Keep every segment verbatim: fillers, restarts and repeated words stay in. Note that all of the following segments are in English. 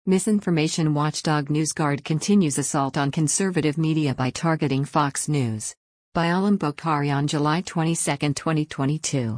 Misinformation watchdog NewsGuard continues assault on conservative media by targeting Fox News. By Alam Bokhari on July twenty-second, twenty twenty-two.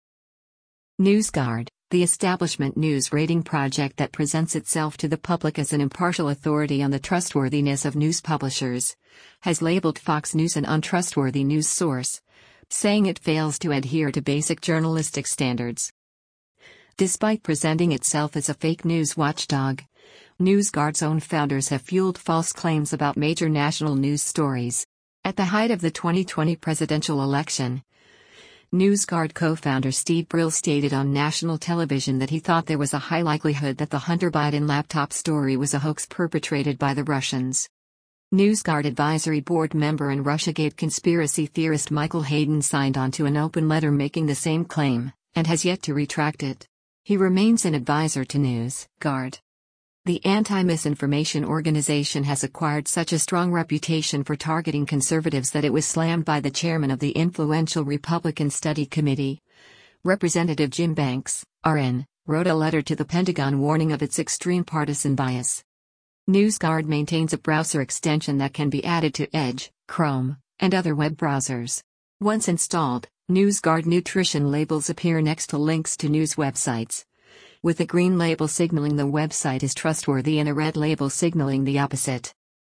NewsGuard, the establishment news rating project that presents itself to the public as an impartial authority on the trustworthiness of news publishers, has labeled Fox News an untrustworthy news source, saying it fails to adhere to basic journalistic standards. Despite presenting itself as a fake news watchdog, NewsGuard's own founders have fueled false claims about major national news stories. At the height of the twenty twenty presidential election, NewsGuard co-founder Steve Brill stated on national television that he thought there was a high likelihood that the Hunter Biden laptop story was a hoax perpetrated by the Russians. NewsGuard advisory board member and Russiagate conspiracy theorist Michael Hayden signed on to an open letter making the same claim, and has yet to retract it. He remains an advisor to NewsGuard. The anti-misinformation organization has acquired such a strong reputation for targeting conservatives that it was slammed by the chairman of the influential Republican Study Committee. Representative Jim Banks, R N, wrote a letter to the Pentagon warning of its extreme partisan bias. NewsGuard maintains a browser extension that can be added to Edge, Chrome, and other web browsers. Once installed, NewsGuard nutrition labels appear next to links to news websites, with a green label signaling the website is trustworthy and a red label signaling the opposite.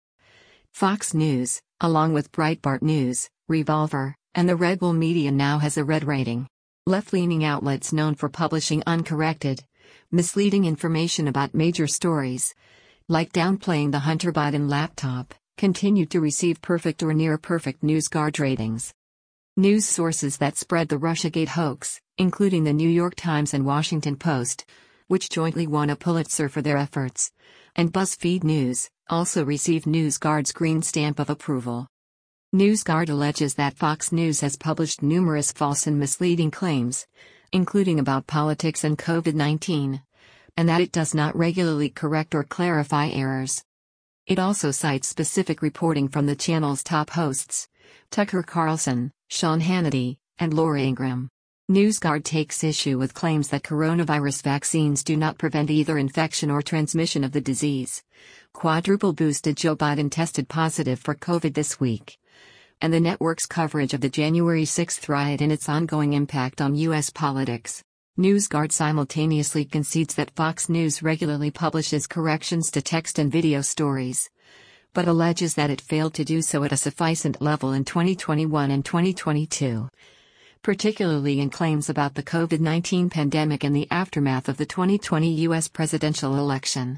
Fox News, along with Breitbart News, Revolver, and the Red Bull Media now has a red rating. Left-leaning outlets known for publishing uncorrected, misleading information about major stories, like downplaying the Hunter Biden laptop, continue to receive perfect or near-perfect NewsGuard ratings. News sources that spread the Russiagate hoax, including the New York Times and Washington Post, which jointly won a Pulitzer for their efforts, and BuzzFeed News, also received NewsGuard's green stamp of approval. NewsGuard alleges that Fox News has published numerous false and misleading claims, including about politics and COVID nineteen, and that it does not regularly correct or clarify errors. It also cites specific reporting from the channel's top hosts, Tucker Carlson, Sean Hannity, and Laura Ingraham. NewsGuard takes issue with claims that coronavirus vaccines do not prevent either infection or transmission of the disease. Quadruple boosted Joe Biden tested positive for COVID this week. And the network's coverage of the January sixth riot and its ongoing impact on U S politics. NewsGuard simultaneously concedes that Fox News regularly publishes corrections to text and video stories, but alleges that it failed to do so at a sufficient level in twenty twenty-one and twenty twenty-two, particularly in claims about the COVID nineteen pandemic and the aftermath of the twenty twenty U S presidential election.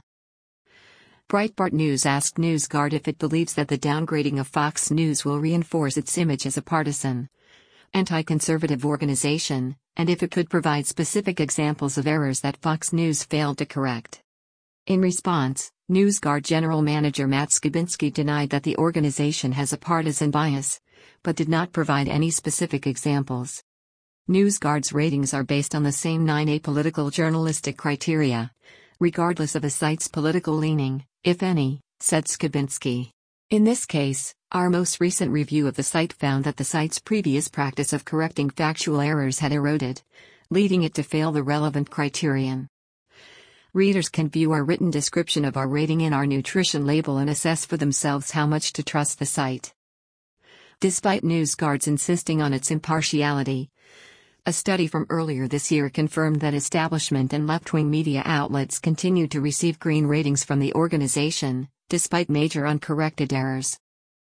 Breitbart News asked NewsGuard if it believes that the downgrading of Fox News will reinforce its image as a partisan, anti-conservative organization, and if it could provide specific examples of errors that Fox News failed to correct. In response, NewsGuard General Manager Matt Skibinski denied that the organization has a partisan bias, but did not provide any specific examples. NewsGuard's ratings are based on the same nine apolitical journalistic criteria, regardless of a site's political leaning, if any, said Skibinski. In this case, our most recent review of the site found that the site's previous practice of correcting factual errors had eroded, leading it to fail the relevant criterion. Readers can view our written description of our rating in our nutrition label and assess for themselves how much to trust the site. Despite NewsGuard's insisting on its impartiality, a study from earlier this year confirmed that establishment and left-wing media outlets continue to receive green ratings from the organization, despite major uncorrected errors.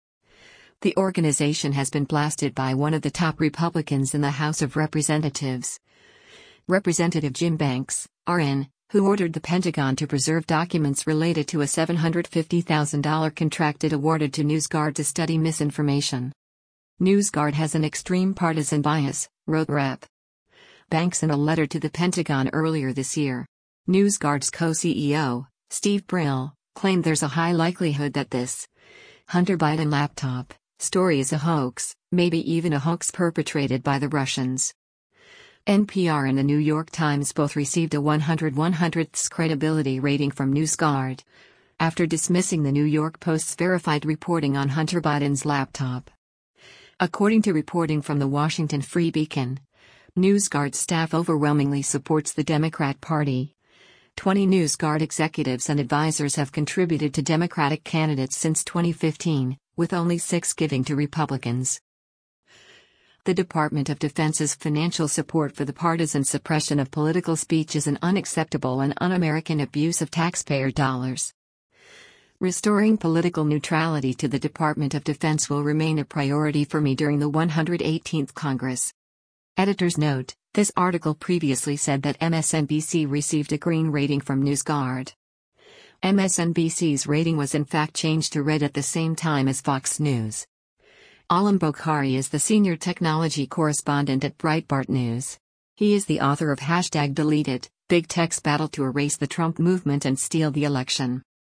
The organization has been blasted by one of the top Republicans in the House of Representatives, Representative Jim Banks, R N, who ordered the Pentagon to preserve documents related to a seven hundred fifty thousand dollars contract it awarded to NewsGuard to study misinformation. NewsGuard has an extreme partisan bias, wrote Rep Banks in a letter to the Pentagon earlier this year. NewsGuard's co-C E O, Steve Brill, claimed there's a high likelihood that this Hunter Biden laptop story is a hoax, maybe even a hoax perpetrated by the Russians. N P R and the New York Times both received a one hundred one hundredths credibility rating from NewsGuard, after dismissing the New York Post's verified reporting on Hunter Biden's laptop. According to reporting from the Washington Free Beacon, NewsGuard staff overwhelmingly supports the Democrat Party, twenty NewsGuard executives and advisors have contributed to Democratic candidates since twenty fifteen, with only six giving to Republicans. The Department of Defense's financial support for the partisan suppression of political speech is an unacceptable and un-American abuse of taxpayer dollars. Restoring political neutrality to the Department of Defense will remain a priority for me during the one hundred eighteenth Congress. Editor's note: this article previously said that M S N B C received a green rating from NewsGuard. M S N B C's rating was in fact changed to red at the same time as Fox News. Alam Bokhari is the senior technology correspondent at Breitbart News. He is the author of Hashtag Deleted, Big Tech's Battle to Erase the Trump Movement and Steal the Election.